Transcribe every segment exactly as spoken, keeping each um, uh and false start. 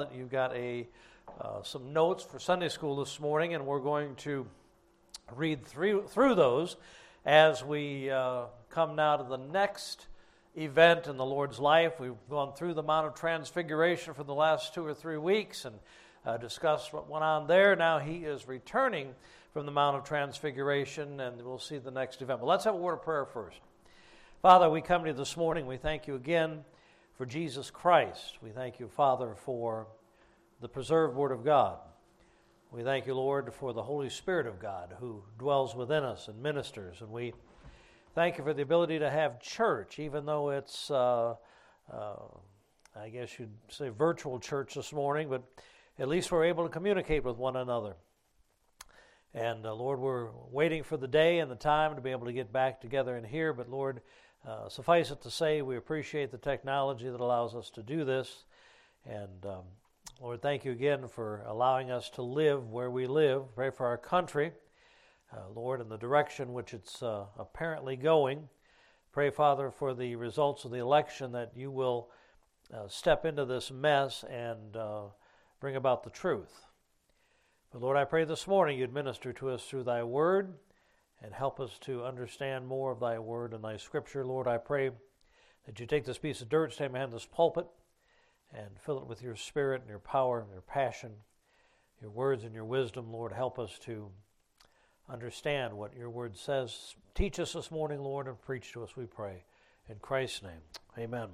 that you've got a uh, some notes for Sunday school this morning, and we're going to read through, through those as we uh, come now to the next event in the Lord's life. We've gone through the Mount of Transfiguration for the last two or three weeks and uh, discussed what went on there. Now he is returning from the Mount of Transfiguration, and we'll see the next event. But let's have a word of prayer first. Father, we come to you this morning. We thank you again for Jesus Christ. We thank you, Father, for the preserved Word of God. We thank you, Lord, for the Holy Spirit of God who dwells within us and ministers. And we thank you for the ability to have church, even though it's, uh, uh, I guess you'd say virtual church this morning, but at least we're able to communicate with one another. And uh, Lord, we're waiting for the day and the time to be able to get back together in here. But Lord, uh, suffice it to say, we appreciate the technology that allows us to do this. And um, Lord, thank you again for allowing us to live where we live. Pray for our country, uh, Lord, in the direction which it's uh, apparently going. Pray, Father, for the results of the election, that you will uh, step into this mess and uh, bring about the truth. But Lord, I pray this morning you'd minister to us through thy word and help us to understand more of thy word and thy scripture. Lord, I pray that you take this piece of dirt, stand behind this pulpit, and fill it with your spirit and your power and your passion, your words and your wisdom. Lord, help us to understand what your word says. Teach us this morning, Lord, and preach to us, we pray. In Christ's name, amen.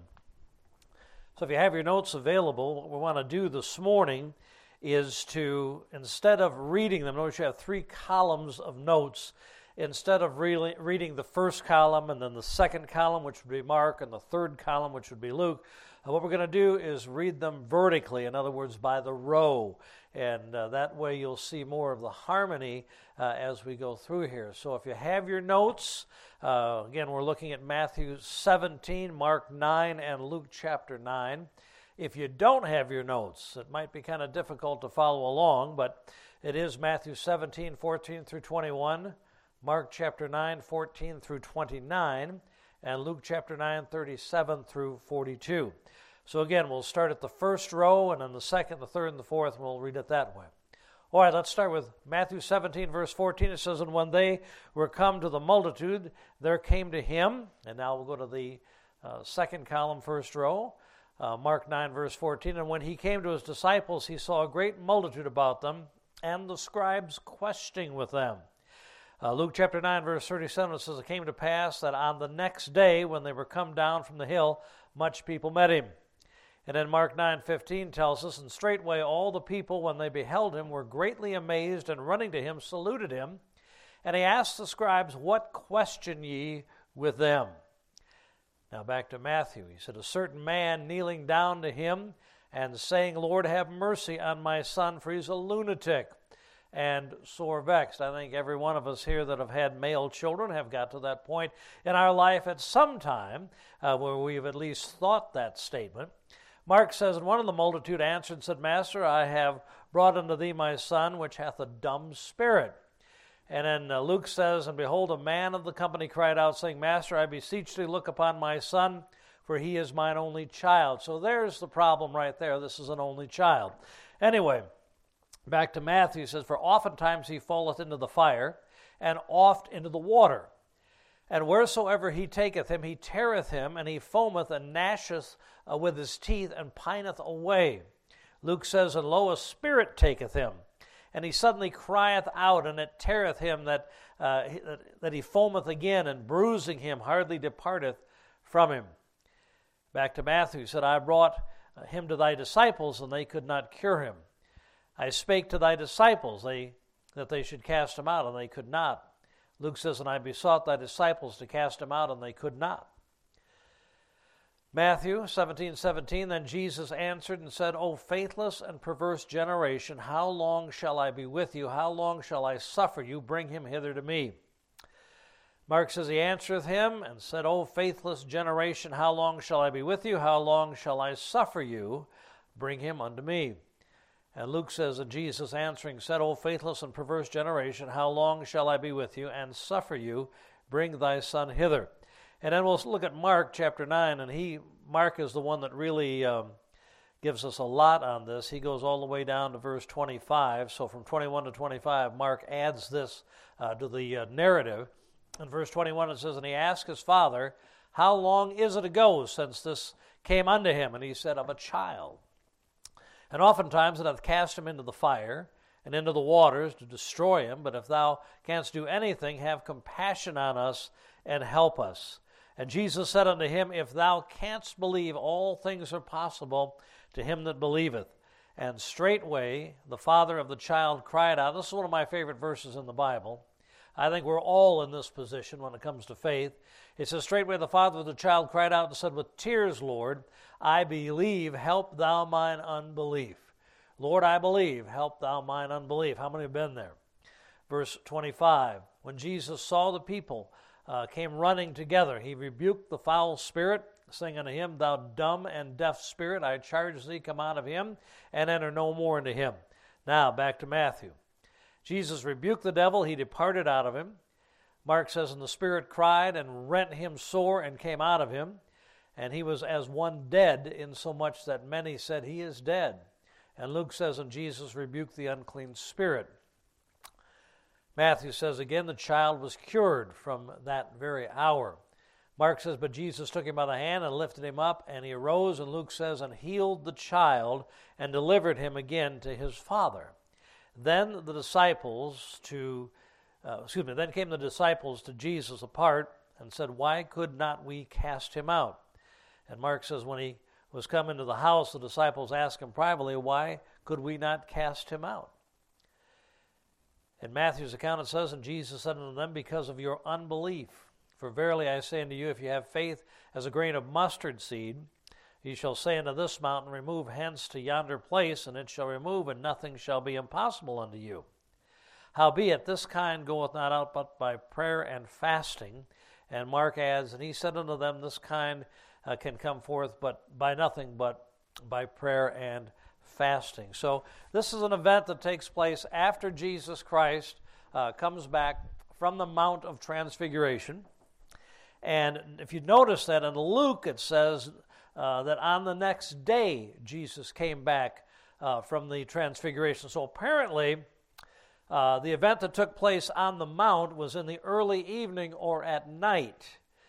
So if you have your notes available, what we want to do this morning is to, instead of reading them, notice you have three columns of notes. Instead of re- reading the first column and then the second column, which would be Mark, and the third column, which would be Luke, uh, what we're going to do is read them vertically, in other words, by the row. And uh, that way you'll see more of the harmony uh, as we go through here. So if you have your notes, uh, again, we're looking at Matthew seventeen, Mark nine, and Luke chapter nine. If you don't have your notes, it might be kind of difficult to follow along, but it is Matthew seventeen, fourteen through twenty-one, Mark chapter nine, fourteen through twenty-nine, and Luke chapter nine, thirty-seven through forty-two. So again, we'll start at the first row, and then the second, the third, and the fourth, and we'll read it that way. All right, let's start with Matthew seventeen, verse fourteen. It says, "And when they were come to the multitude, there came to him," and now we'll go to the uh, second column, first row, Uh, Mark nine, verse fourteen, "And when he came to his disciples, he saw a great multitude about them, and the scribes questioning with them." Uh, Luke chapter nine, verse thirty-seven, it says, "It came to pass that on the next day, when they were come down from the hill, much people met him." And then Mark nine, fifteen tells us, "And straightway all the people, when they beheld him, were greatly amazed, and running to him, saluted him. And he asked the scribes, What question ye with them?" Now back to Matthew. He said, "A certain man kneeling down to him and saying, Lord, have mercy on my son, for he's a lunatic and sore vexed." I think every one of us here that have had male children have got to that point in our life at some time uh, where we've at least thought that statement. Mark says, "And one of the multitude answered and said, Master, I have brought unto thee my son, which hath a dumb spirit." And then uh, Luke says, "And behold, a man of the company cried out, saying, Master, I beseech thee, look upon my son, for he is mine only child." So there's the problem right there. This is an only child. Anyway, back to Matthew, he says, "For oftentimes he falleth into the fire, and oft into the water. And wheresoever he taketh him, he teareth him, and he foameth and gnasheth uh, with his teeth, and pineth away." Luke says, "And lo, a spirit taketh him, and he suddenly crieth out, and it teareth him that, uh, that he foameth again, and bruising him hardly departeth from him." Back to Matthew, he said, "I brought him to thy disciples, and they could not cure him. I spake to thy disciples they, that they should cast him out, and they could not." Luke says, "And I besought thy disciples to cast him out, and they could not." Matthew seventeen, seventeen, "Then Jesus answered and said, O faithless and perverse generation, how long shall I be with you? How long shall I suffer you? Bring him hither to me." Mark says, "He answereth him and said, O faithless generation, how long shall I be with you? How long shall I suffer you? Bring him unto me." And Luke says, "And Jesus answering said, O faithless and perverse generation, how long shall I be with you and suffer you? Bring thy son hither." And then we'll look at Mark chapter nine, and he, Mark is the one that really um, gives us a lot on this. He goes all the way down to verse twenty-five. So from twenty-one to twenty-five, Mark adds this uh, to the uh, narrative. In verse twenty-one, it says, "And he asked his father, How long is it ago since this came unto him? And he said, Of a child. And oftentimes it hath cast him into the fire, and into the waters to destroy him. But if thou canst do anything, have compassion on us, and help us. And Jesus said unto him, If thou canst believe, all things are possible to him that believeth. And straightway the father of the child cried out." This is one of my favorite verses in the Bible. I think we're all in this position when it comes to faith. It says, "Straightway the father of the child cried out and said, With tears, Lord, I believe, help thou mine unbelief." Lord, I believe, help thou mine unbelief. How many have been there? Verse twenty-five, "When Jesus saw the people uh, came running together, he rebuked the foul spirit, saying unto him, Thou dumb and deaf spirit, I charge thee, come out of him, and enter no more into him." Now, back to Matthew. Jesus rebuked the devil, he departed out of him. Mark says, "And the spirit cried and rent him sore and came out of him. And he was as one dead, insomuch that many said, He is dead." And Luke says, "And Jesus rebuked the unclean spirit." Matthew says again, the child was cured from that very hour. Mark says, "But Jesus took him by the hand and lifted him up, and he arose." And Luke says, "And healed the child and delivered him again to his father." Then the disciples to, uh, excuse me, then came the disciples to Jesus apart and said, "Why could not we cast him out?" And Mark says, when he was come into the house, the disciples asked him privately, "Why could we not cast him out?" In Matthew's account it says, "And Jesus said unto them, Because of your unbelief. For verily I say unto you, if you have faith as a grain of mustard seed, ye shall say unto this mountain, Remove hence to yonder place, and it shall remove, and nothing shall be impossible unto you. Howbeit this kind goeth not out but by prayer and fasting." And Mark adds, "And he said unto them, This kind uh, can come forth but by nothing but by prayer and fasting." So this is an event that takes place after Jesus Christ uh, comes back from the Mount of Transfiguration. And if you notice that in Luke it says uh, that on the next day Jesus came back uh, from the Transfiguration. So apparently uh, the event that took place on the Mount was in the early evening or at night.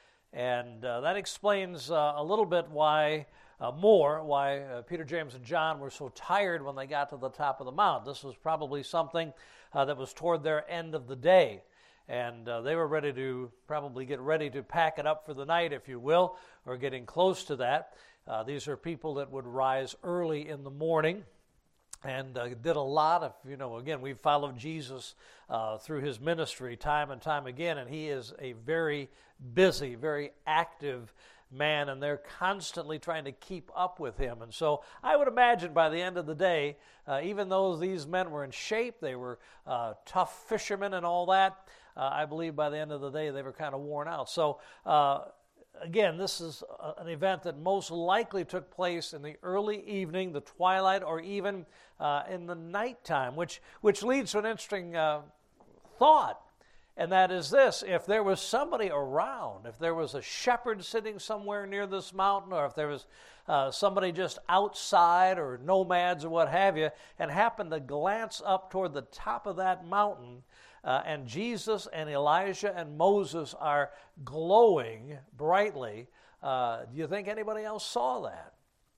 And uh, that explains uh, a little bit why, uh, more, why uh, Peter, James, and John were so tired when they got to the top of the Mount. This was probably something uh, that was toward their end of the day. And uh, they were ready to probably get ready to pack it up for the night, if you will, or getting close to that. Uh, these are people that would rise early in the morning and uh, did a lot of, you know, again, we've followed Jesus uh, through his ministry time and time again, and he is a very busy, very active man, and they're constantly trying to keep up with him. And so I would imagine by the end of the day, uh, even though these men were in shape, they were uh, tough fishermen and all that, uh, I believe by the end of the day they were kind of worn out. So uh, again, this is a, an event that most likely took place in the early evening, the twilight, or even uh, in the nighttime, which, which leads to an interesting uh, thought. And that is this: if there was somebody around, if there was a shepherd sitting somewhere near this mountain, or if there was uh, somebody just outside, or nomads or what have you, and happened to glance up toward the top of that mountain, uh, and Jesus and Elijah and Moses are glowing brightly, uh, do you think anybody else saw that?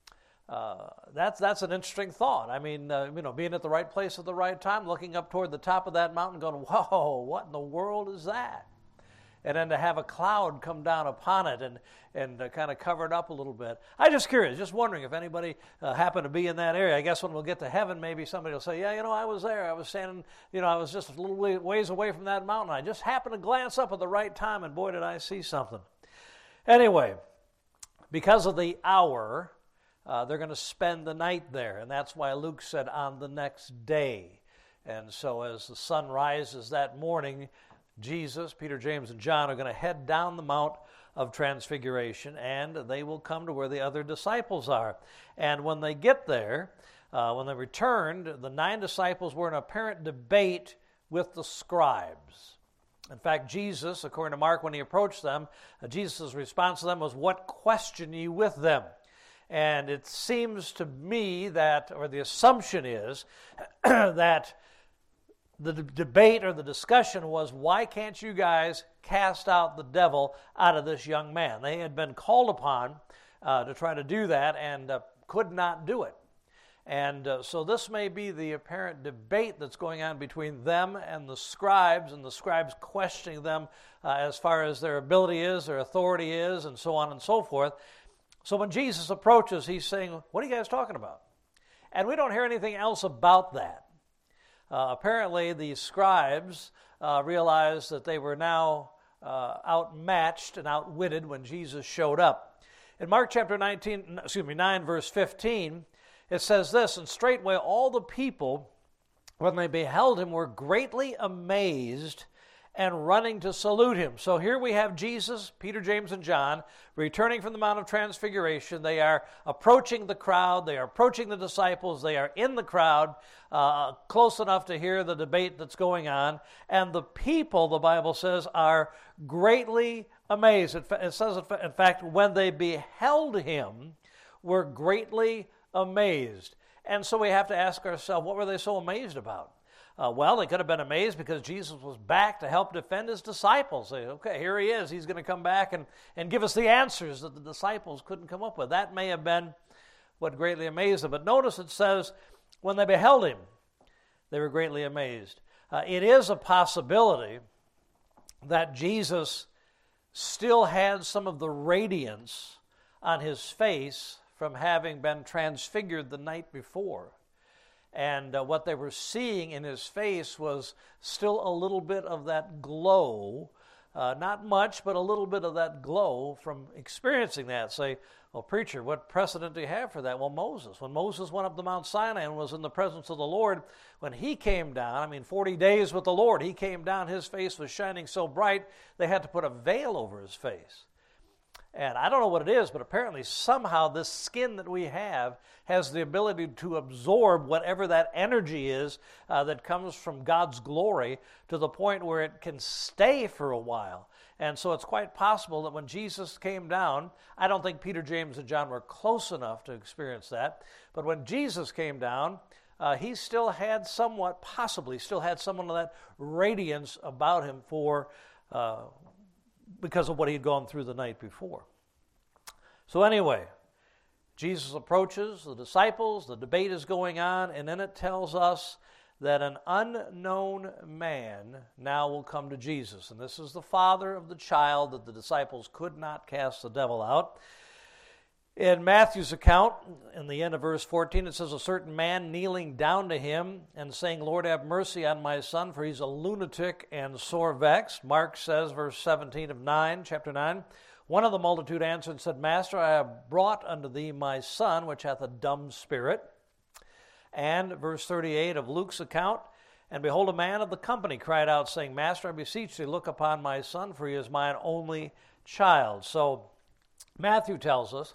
Uh, that's that's an interesting thought. I mean, uh, you know, being at the right place at the right time, looking up toward the top of that mountain, going, "Whoa, what in the world is that?" And then to have a cloud come down upon it and and uh, kind of cover it up a little bit. I'm just curious, just wondering if anybody uh, happened to be in that area. I guess when we'll get to heaven, maybe somebody will say, "Yeah, you know, I was there. I was standing, you know, I was just a little ways away from that mountain. I just happened to glance up at the right time, and boy, did I see something." Anyway, because of the hour, Uh, they're going to spend the night there, and that's why Luke said on the next day. And so as the sun rises that morning, Jesus, Peter, James, and John are going to head down the Mount of Transfiguration, and they will come to where the other disciples are. And when they get there, uh, when they returned, the nine disciples were in apparent debate with the scribes. In fact, Jesus, according to Mark, when he approached them, uh, Jesus' response to them was, "What question ye with them?" And it seems to me that, or the assumption is, that the d- debate or the discussion was, why can't you guys cast out the devil out of this young man? They had been called upon uh, to try to do that and uh, could not do it. And uh, so this may be the apparent debate that's going on between them and the scribes, and the scribes questioning them uh, as far as their ability is, their authority is, and so on and so forth. So when Jesus approaches, he's saying, what are you guys talking about? And we don't hear anything else about that. Uh, apparently, the scribes uh, realized that they were now uh, outmatched and outwitted when Jesus showed up. In Mark chapter nineteen, excuse me, nine, verse fifteen, it says this, and straightway all the people, when they beheld him, were greatly amazed and running to salute him. So here we have Jesus, Peter, James, and John returning from the Mount of Transfiguration. They are approaching the crowd. They are approaching the disciples. They are in the crowd, uh, close enough to hear the debate that's going on. And the people, the Bible says, are greatly amazed. It says, in fact, when they beheld him, were greatly amazed. And so we have to ask ourselves, what were they so amazed about? Uh, well, they could have been amazed because Jesus was back to help defend his disciples. They, okay, here he is. He's going to come back and, and give us the answers that the disciples couldn't come up with. That may have been what greatly amazed them. But notice it says, when they beheld him, they were greatly amazed. Uh, it is a possibility that Jesus still had some of the radiance on his face from having been transfigured the night before. And uh, what they were seeing in his face was still a little bit of that glow, uh, not much, but a little bit of that glow from experiencing that. Say, well, preacher, what precedent do you have for that? Well, Moses. When Moses went up to Mount Sinai and was in the presence of the Lord, when he came down, I mean, forty days with the Lord, he came down, his face was shining so bright, they had to put a veil over his face. And I don't know what it is, but apparently somehow this skin that we have has the ability to absorb whatever that energy is uh, that comes from God's glory to the point where it can stay for a while. And so it's quite possible that when Jesus came down, I don't think Peter, James, and John were close enough to experience that, but when Jesus came down, uh, he still had somewhat, possibly still had some of that radiance about him for uh because of what he'd gone through the night before. So anyway, Jesus approaches the disciples, the debate is going on, and then it tells us that an unknown man now will come to Jesus. And this is the father of the child that the disciples could not cast the devil out. In Matthew's account, in the end of verse fourteen, it says, a certain man kneeling down to him and saying, Lord, have mercy on my son, for he's a lunatic and sore vexed. Mark says, verse seventeen of nine, chapter nine, one of the multitude answered and said, Master, I have brought unto thee my son, which hath a dumb spirit. And verse thirty-eight of Luke's account, and behold, a man of the company cried out, saying, Master, I beseech thee, look upon my son, for he is mine only child. So Matthew tells us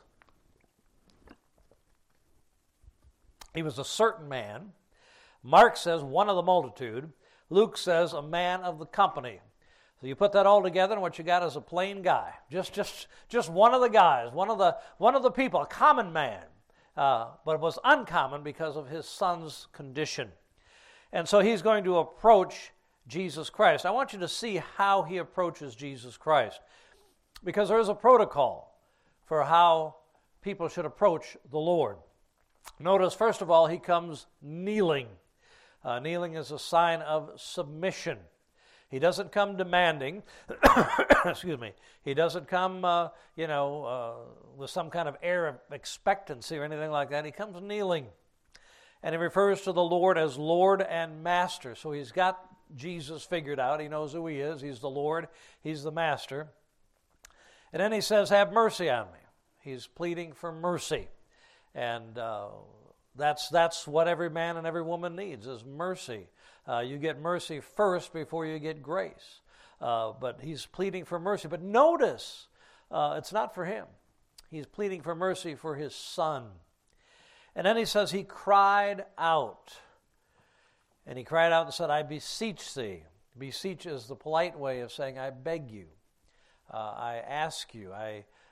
he was a certain man. Mark says one of the multitude. Luke says a man of the company. So you put that all together, and what you got is a plain guy, just just just one of the guys, one of the one of the people, a common man, uh, but it was uncommon because of his son's condition. And so he's going to approach Jesus Christ. I want you to see how he approaches Jesus Christ, because there is a protocol for how people should approach the Lord. Notice, first of all, he comes kneeling. Uh, kneeling is a sign of submission. He doesn't come demanding. Excuse me. He doesn't come, uh, you know, uh, with some kind of air of expectancy or anything like that. He comes kneeling. And he refers to the Lord as Lord and Master. So he's got Jesus figured out. He knows who he is. He's the Lord. He's the Master. And then he says, have mercy on me. He's pleading for mercy. And uh, that's that's what every man and every woman needs, is mercy. Uh, you get mercy first before you get grace. Uh, but he's pleading for mercy. But notice, uh, it's not for him. He's pleading for mercy for his son. And then he says he cried out. And he cried out and said, I beseech thee. Beseech is the polite way of saying, I beg you. Uh, I ask you. I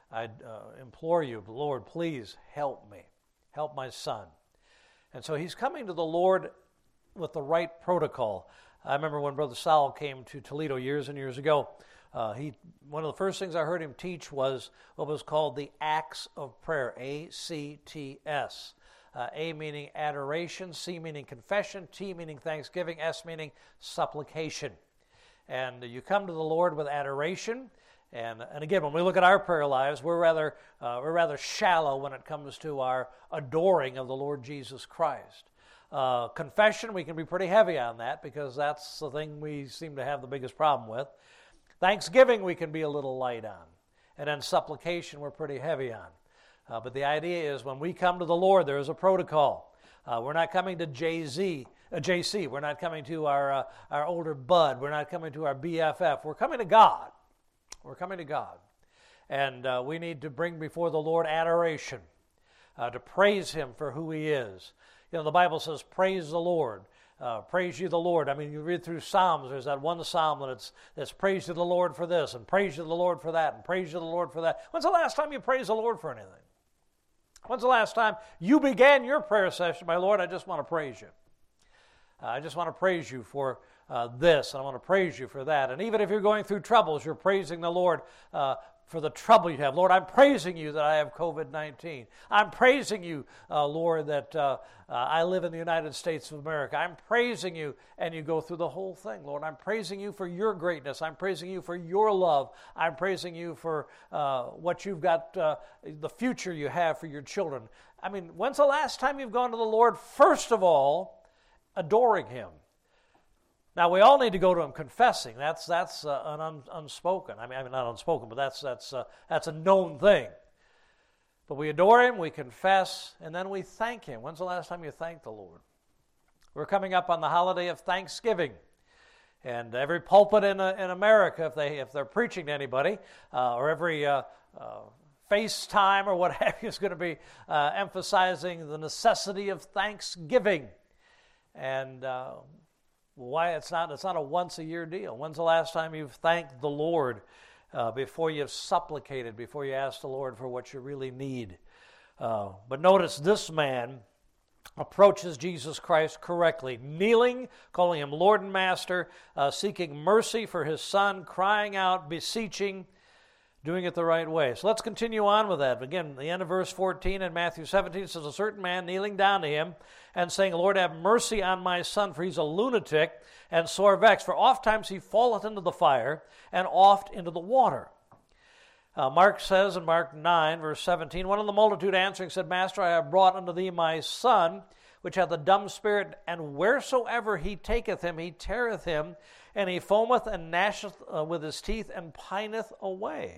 I uh, implore you, Lord, please help me. Help my son. And so he's coming to the Lord with the right protocol. I remember when Brother Sowell came to Toledo years and years ago, uh, he one of the first things I heard him teach was what was called the Acts of Prayer, A C T S. Uh, A meaning adoration, C meaning confession, T meaning thanksgiving, S meaning supplication. And you come to the Lord with adoration. And, and again, when we look at our prayer lives, we're rather, uh, we're rather shallow when it comes to our adoring of the Lord Jesus Christ. Uh, confession, we can be pretty heavy on that because that's the thing we seem to have the biggest problem with. Thanksgiving, we can be a little light on. And then supplication, we're pretty heavy on. Uh, but the idea is when we come to the Lord, there is a protocol. Uh, we're not coming to J Z, uh, J C. We're not coming to our, uh, our older bud. We're not coming to our B F F. We're coming to God. We're coming to God. And uh, we need to bring before the Lord adoration, uh, to praise Him for who He is. You know, the Bible says, praise the Lord. Uh, praise you the Lord. I mean, you read through Psalms, there's that one Psalm that it's, it's praise you the Lord for this, and praise you the Lord for that, and praise you the Lord for that. When's the last time you praised the Lord for anything? When's the last time you began your prayer session by, Lord, I just want to praise you. Uh, I just want to praise you for uh, this, and I want to praise you for that. And even if you're going through troubles, you're praising the Lord uh, for the trouble you have. Lord, I'm praising you that I have covid nineteen. I'm praising you, uh, Lord, that uh, uh, I live in the United States of America. I'm praising you, and you go through the whole thing. Lord, I'm praising you for your greatness. I'm praising you for your love. I'm praising you for uh, what you've got, uh, the future you have for your children. I mean, when's the last time you've gone to the Lord, first of all, adoring Him? Now, we all need to go to Him confessing. That's that's uh, an un, unspoken. I mean, I mean, not unspoken, but that's that's uh, that's a known thing. But we adore Him, we confess, and then we thank Him. When's the last time you thanked the Lord? We're coming up on the holiday of Thanksgiving, and every pulpit in uh, in America, if they if they're preaching to anybody, uh, or every uh, uh, FaceTime or what have you, is going to be uh, emphasizing the necessity of thanksgiving, and. Uh, Why it's not it's not a once a year deal. When's the last time you've thanked the Lord uh, before you've supplicated, before you asked the Lord for what you really need? Uh, but notice this man approaches Jesus Christ correctly, kneeling, calling Him Lord and Master, uh, seeking mercy for his son, crying out, beseeching, doing it the right way. So let's continue on with that. Again, the end of verse fourteen in Matthew seventeen says, a certain man kneeling down to Him and saying, Lord, have mercy on my son, for he's a lunatic and sore vexed. For oft times he falleth into the fire, and oft into the water. Uh, Mark says in Mark nine, verse seventeen, one of the multitude answering said, Master, I have brought unto thee my son, which hath a dumb spirit, and wheresoever he taketh him, he teareth him, and he foameth and gnasheth uh, with his teeth, and pineth away.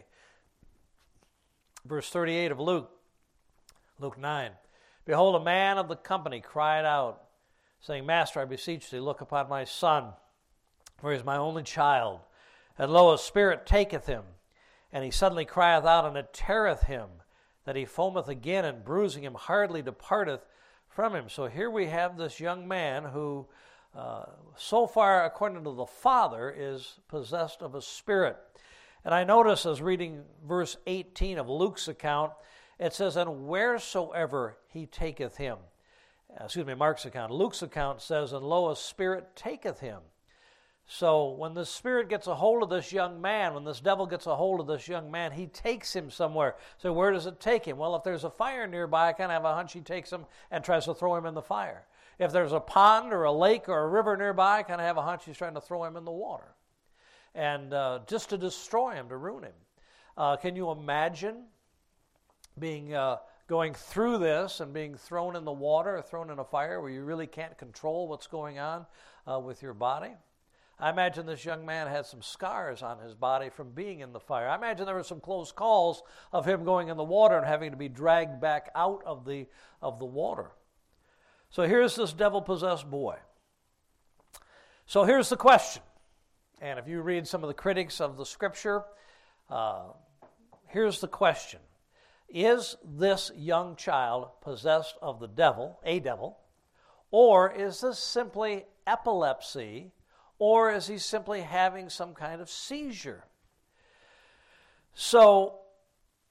Verse thirty-eight of Luke, Luke nine. Behold, a man of the company cried out, saying, Master, I beseech thee, look upon my son, for he is my only child. And lo, a spirit taketh him, and he suddenly crieth out, and it teareth him, that he foameth again, and bruising him hardly departeth from him. So here we have this young man who, uh, so far, according to the Father, is possessed of a spirit. And I notice as reading verse eighteen of Luke's account, it says, and wheresoever he taketh him. Excuse me, Mark's account. Luke's account says, and lo, a spirit taketh him. So when the spirit gets a hold of this young man, when this devil gets a hold of this young man, he takes him somewhere. So where does it take him? Well, if there's a fire nearby, I kind of have a hunch he takes him and tries to throw him in the fire. If there's a pond or a lake or a river nearby, I kind of have a hunch he's trying to throw him in the water. And uh, just to destroy him, to ruin him. Uh, can you imagine being uh, going through this and being thrown in the water or thrown in a fire where you really can't control what's going on uh, with your body? I imagine this young man had some scars on his body from being in the fire. I imagine there were some close calls of him going in the water and having to be dragged back out of the of the water. So here's this devil-possessed boy. So here's the question. And if you read some of the critics of the Scripture, uh, here's the question. Is this young child possessed of the devil, a devil, or is this simply epilepsy, or is he simply having some kind of seizure? So,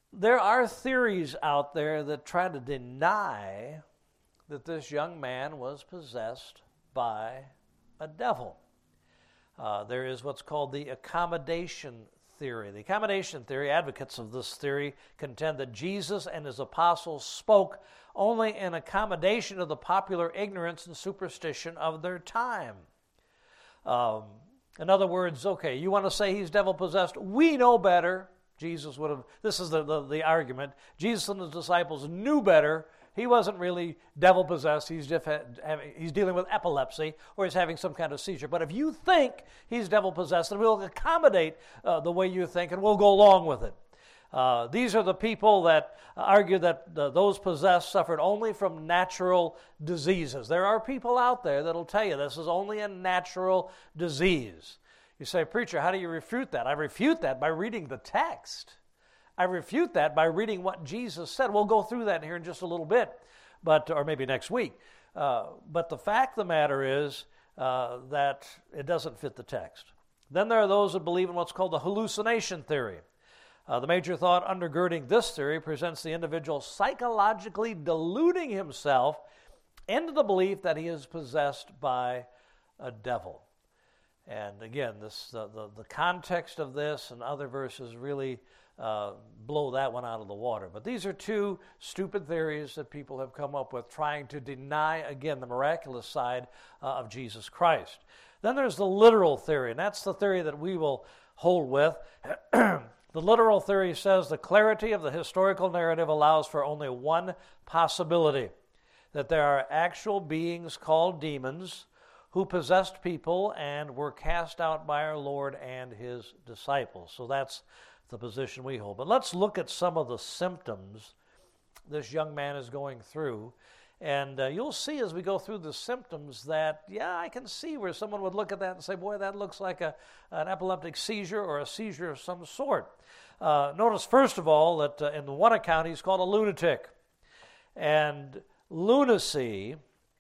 there are theories out there that try to deny that this young man was possessed by a devil. Uh, there is what's called the accommodation theory. The accommodation theory, advocates of this theory contend that Jesus and his apostles spoke only in accommodation of the popular ignorance and superstition of their time. Um, in other words, okay, you want to say he's devil-possessed? We know better. Jesus would have, this is the, the, the argument. Jesus and his disciples knew better. He wasn't really devil-possessed. He's just having, he's dealing with epilepsy, or he's having some kind of seizure. But if you think he's devil-possessed, then we'll accommodate uh, the way you think, and we'll go along with it. Uh, these are the people that argue that uh, those possessed suffered only from natural diseases. There are people out there that will tell you this is only a natural disease. You say, preacher, how do you refute that? I refute that by reading the text. I refute that by reading what Jesus said. We'll go through that here in just a little bit, but or maybe next week. Uh, but the fact of the matter is uh, that it doesn't fit the text. Then there are those that believe in what's called the hallucination theory. Uh, the major thought undergirding this theory presents the individual psychologically deluding himself into the belief that he is possessed by a devil. And again, this the, the, the context of this and other verses really uh, blow that one out of the water. But these are two stupid theories that people have come up with trying to deny, again, the miraculous side uh, of Jesus Christ. Then there's the literal theory, and that's the theory that we will hold with. The literal theory says the clarity of the historical narrative allows for only one possibility, that there are actual beings called demons who possessed people and were cast out by our Lord and his disciples. So that's the position we hold. But let's look at some of the symptoms this young man is going through. And uh, you'll see as we go through the symptoms that, yeah, I can see where someone would look at that and say, boy, that looks like a, an epileptic seizure or a seizure of some sort. Uh, notice, first of all, that uh, in the one account, he's called a lunatic. And lunacy,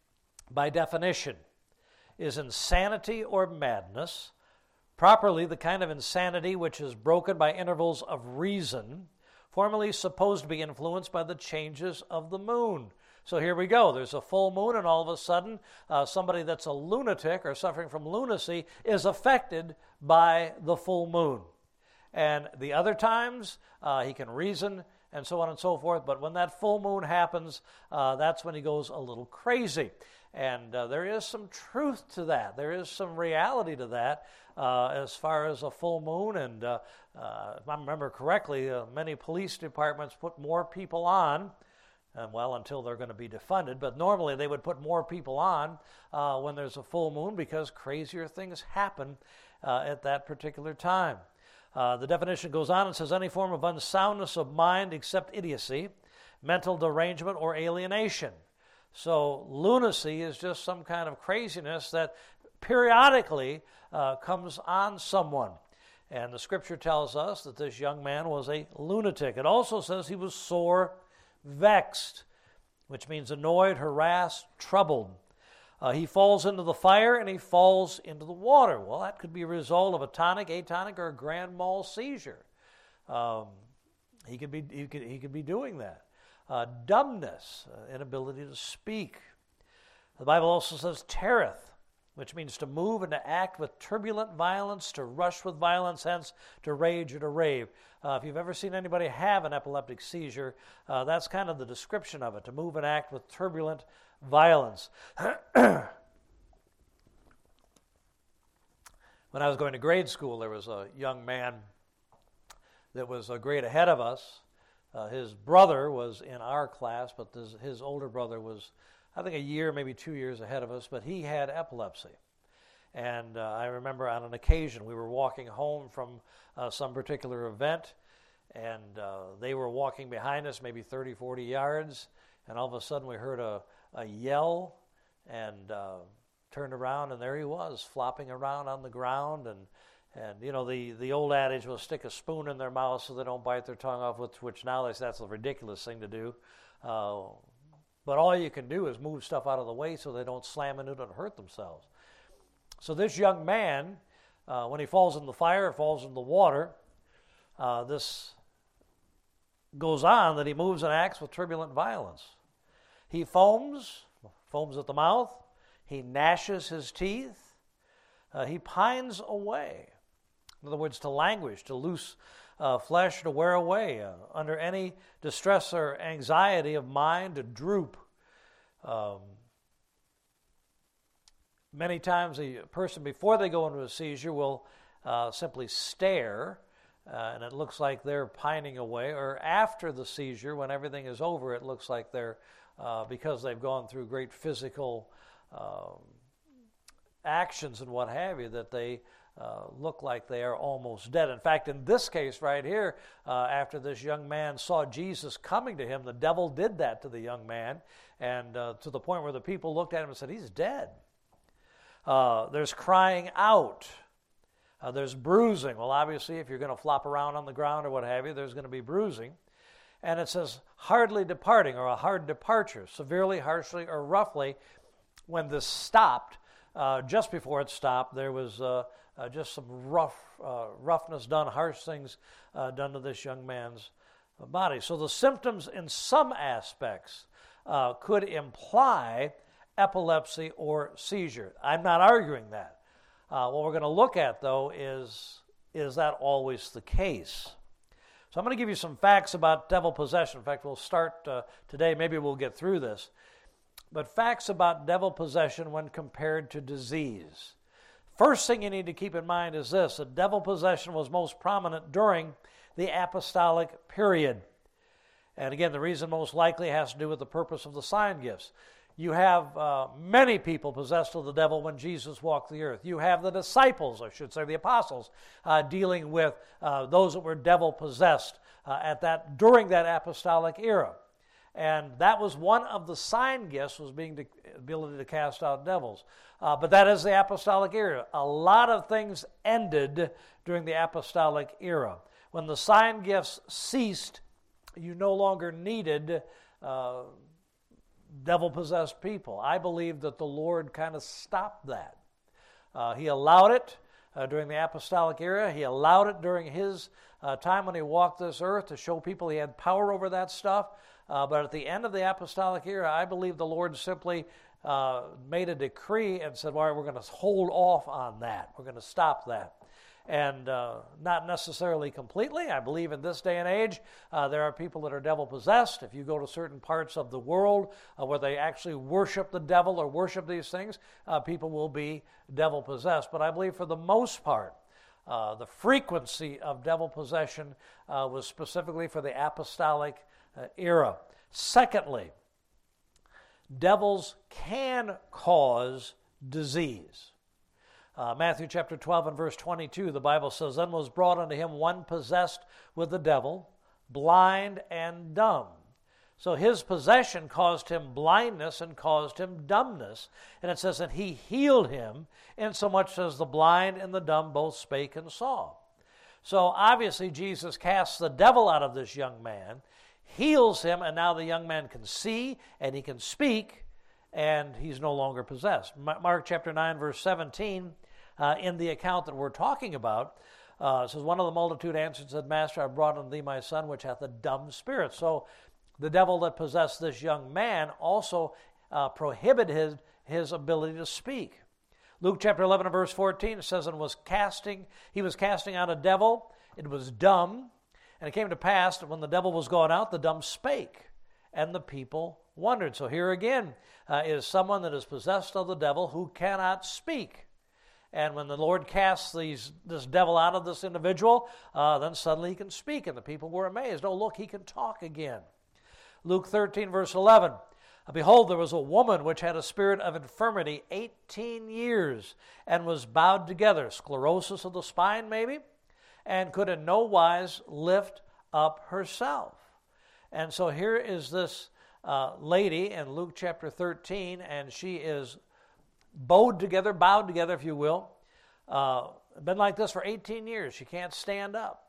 by definition, is insanity or madness, properly the kind of insanity which is broken by intervals of reason, formerly supposed to be influenced by the changes of the moon. So here we go. There's a full moon, and all of a sudden, uh, somebody that's a lunatic or suffering from lunacy is affected by the full moon. And the other times, uh, he can reason and so on and so forth. But when that full moon happens, uh, that's when he goes a little crazy. And uh, there is some truth to that. There is some reality to that uh, as far as a full moon. And uh, uh, if I remember correctly, uh, many police departments put more people on, and well, until they're going to be defunded. But normally they would put more people on uh, when there's a full moon because crazier things happen uh, at that particular time. Uh, the definition goes on and says, any form of unsoundness of mind except idiocy, mental derangement, or alienation. So lunacy is just some kind of craziness that periodically uh, comes on someone. And the Scripture tells us that this young man was a lunatic. It also says he was sore vexed, which means annoyed, harassed, troubled. Uh, he falls into the fire and he falls into the water. Well, that could be a result of a tonic, atonic, or a grand mal seizure. Um, he could be he could he could be doing that. Uh, dumbness, uh, inability to speak. The Bible also says terreth, which means to move and to act with turbulent violence, to rush with violence, hence to rage or to rave. Uh, if you've ever seen anybody have an epileptic seizure, uh, that's kind of the description of it, to move and act with turbulent violence. When I was going to grade school, there was a young man that was a grade ahead of us. Uh, his brother was in our class, but this, his older brother was, I think, a year, maybe two years ahead of us, but he had epilepsy. And uh, I remember on an occasion we were walking home from uh, some particular event, and uh, they were walking behind us maybe thirty, forty yards, and all of a sudden we heard a, a yell and uh, turned around, and there he was, flopping around on the ground. And, and you know, the, the old adage was stick a spoon in their mouth so they don't bite their tongue off, which, which now that's a ridiculous thing to do. Uh, but all you can do is move stuff out of the way so they don't slam into it and hurt themselves. So this young man, uh, when he falls in the fire, falls in the water, uh, this goes on that he moves and acts with turbulent violence. He foams, foams at the mouth. He gnashes his teeth. Uh, he pines away. In other words, to languish, to loose uh, flesh, to wear away, uh, under any distress or anxiety of mind, to droop. Um, many times a person, before they go into a seizure, will uh, simply stare, uh, and it looks like they're pining away. Or after the seizure, when everything is over, it looks like they're, uh, because they've gone through great physical um, actions and what have you, that they Uh, look like they are almost dead. In fact, in this case right here, uh, after this young man saw Jesus coming to him, the devil did that to the young man, and uh, to the point where the people looked at him and said, he's dead. Uh, there's crying out. Uh, there's bruising. Well, obviously, if you're going to flop around on the ground or what have you, there's going to be bruising. And it says, hardly departing, or a hard departure, severely, harshly, or roughly. When this stopped, uh, just before it stopped, there was Uh, Uh, just some rough uh, roughness done, harsh things uh, done to this young man's uh, body. So the symptoms in some aspects uh, could imply epilepsy or seizure. I'm not arguing that. Uh, what we're going to look at, though, is, is that always the case? So I'm going to give you some facts about devil possession. In fact, we'll start uh, today. Maybe we'll get through this. But facts about devil possession when compared to disease. First thing you need to keep in mind is this: that devil possession was most prominent during the apostolic period. And again, the reason most likely has to do with the purpose of the sign gifts. You have uh, many people possessed of the devil when Jesus walked the earth. You have the disciples, I should say, the apostles, uh, dealing with uh, those that were devil possessed uh, at that during that apostolic era. And that was one of the sign gifts, was being the ability to cast out devils. Uh, but that is the apostolic era. A lot of things ended during the apostolic era. When the sign gifts ceased, you no longer needed uh, devil-possessed people. I believe that the Lord kind of stopped that. Uh, he allowed it uh, during the apostolic era. He allowed it during his uh, time when he walked this earth to show people he had power over that stuff. Uh, but at the end of the apostolic era, I believe the Lord simply uh, made a decree and said, all right, we're going to hold off on that. We're going to stop that. And uh, not necessarily completely. I believe in this day and age, uh, there are people that are devil-possessed. If you go to certain parts of the world uh, where they actually worship the devil or worship these things, uh, people will be devil-possessed. But I believe for the most part, uh, the frequency of devil possession uh, was specifically for the apostolic Uh, era. Secondly, devils can cause disease. Uh, Matthew chapter twelve and verse twenty-two, the Bible says, Then was brought unto him one possessed with the devil, blind and dumb. So his possession caused him blindness and caused him dumbness. And it says that he healed him, insomuch as the blind and the dumb both spake and saw. So obviously Jesus casts the devil out of this young man, heals him, and now the young man can see and he can speak, and he's no longer possessed. Mark chapter nine, verse seventeen, uh, in the account that we're talking about, uh, says, One of the multitude answered and said, Master, I brought unto thee my son, which hath a dumb spirit. So the devil that possessed this young man also uh, prohibited his, his ability to speak. Luke chapter eleven and verse fourteen, it says, And was casting, he was casting out a devil, it was dumb. And it came to pass that when the devil was gone out, the dumb spake, and the people wondered. So here again uh, is someone that is possessed of the devil who cannot speak. And when the Lord casts these, this devil out of this individual, uh, then suddenly he can speak, and the people were amazed. Oh, look, he can talk again. Luke thirteen, verse eleven, Behold, there was a woman which had a spirit of infirmity eighteen years, and was bowed together, sclerosis of the spine maybe, and could in no wise lift up herself. And so here is this uh, lady in Luke chapter thirteen, and she is bowed together, bowed together, if you will. Uh, been like this for eighteen years. She can't stand up.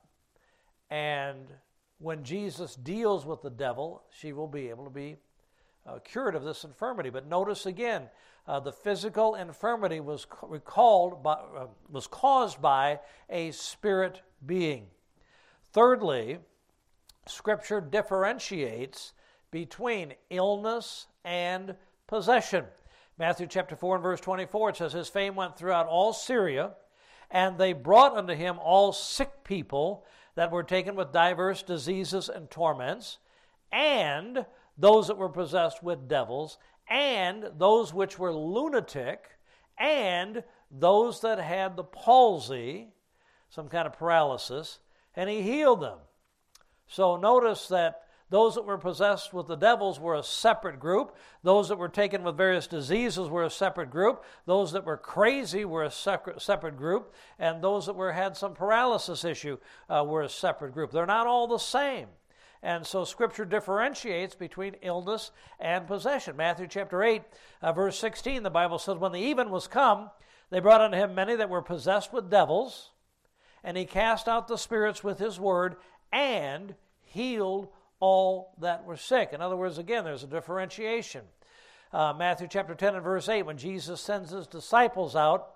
And when Jesus deals with the devil, she will be able to be uh, cured of this infirmity. But notice again, Uh, the physical infirmity was recalled by, uh, was caused by a spirit being. Thirdly, Scripture differentiates between illness and possession. Matthew chapter four and verse twenty-four, it says, his fame went throughout all Syria, and they brought unto him all sick people that were taken with diverse diseases and torments, and those that were possessed with devils, and those which were lunatic, and those that had the palsy, some kind of paralysis, and he healed them. So notice that those that were possessed with the devils were a separate group. Those that were taken with various diseases were a separate group. Those that were crazy were a separate, separate group. And those that were had some paralysis issue uh, were a separate group. They're not all the same. And so Scripture differentiates between illness and possession. Matthew chapter eight, uh, verse sixteen, the Bible says, when the even was come, they brought unto him many that were possessed with devils, and he cast out the spirits with his word, and healed all that were sick. In other words, again, there's a differentiation. Uh, Matthew chapter ten and verse eight, when Jesus sends his disciples out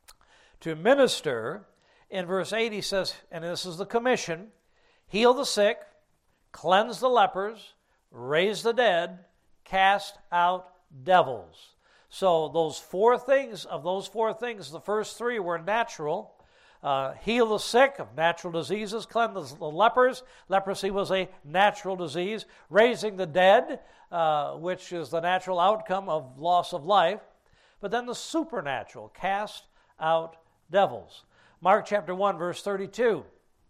to minister, in verse eight he says, and this is the commission, heal the sick, cleanse the lepers, raise the dead, cast out devils. So those four things, of those four things, the first three were natural. Uh, heal the sick of natural diseases, cleanse the lepers. Leprosy was a natural disease. Raising the dead, uh, which is the natural outcome of loss of life. But then the supernatural, cast out devils. Mark chapter one, verse thirty-two.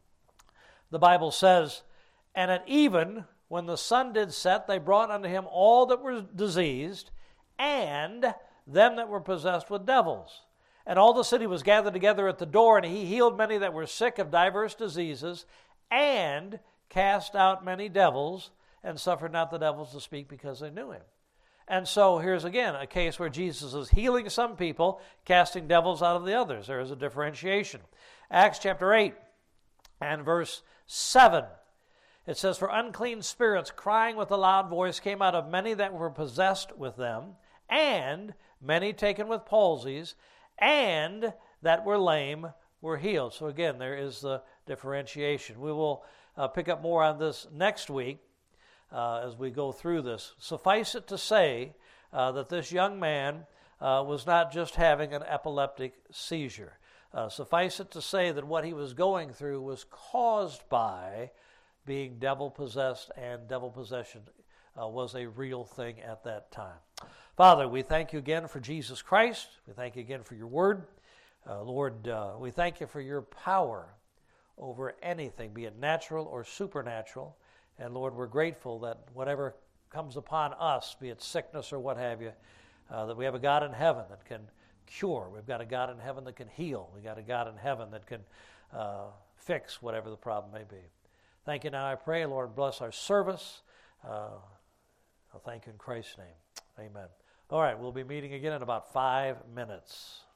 The Bible says, and at even, when the sun did set, they brought unto him all that were diseased, and them that were possessed with devils. And all the city was gathered together at the door, and he healed many that were sick of diverse diseases, and cast out many devils, and suffered not the devils to speak because they knew him. And so here's again a case where Jesus is healing some people, casting devils out of the others. There is a differentiation. Acts chapter eight and verse seven. It says, for unclean spirits crying with a loud voice came out of many that were possessed with them, and many taken with palsies, and that were lame were healed. So again, there is the differentiation. We will uh, pick up more on this next week uh, as we go through this. Suffice it to say uh, that this young man uh, was not just having an epileptic seizure. Uh, suffice it to say that what he was going through was caused by being devil-possessed, and devil possession uh, was a real thing at that time. Father, we thank you again for Jesus Christ. We thank you again for your word. Uh, Lord, uh, we thank you for your power over anything, be it natural or supernatural. And Lord, we're grateful that whatever comes upon us, be it sickness or what have you, uh, that we have a God in heaven that can cure. We've got a God in heaven that can heal. We've got a God in heaven that can uh, fix whatever the problem may be. Thank you now, I pray, Lord, bless our service. Uh, I'll thank you in Christ's name. Amen. All right, we'll be meeting again in about five minutes.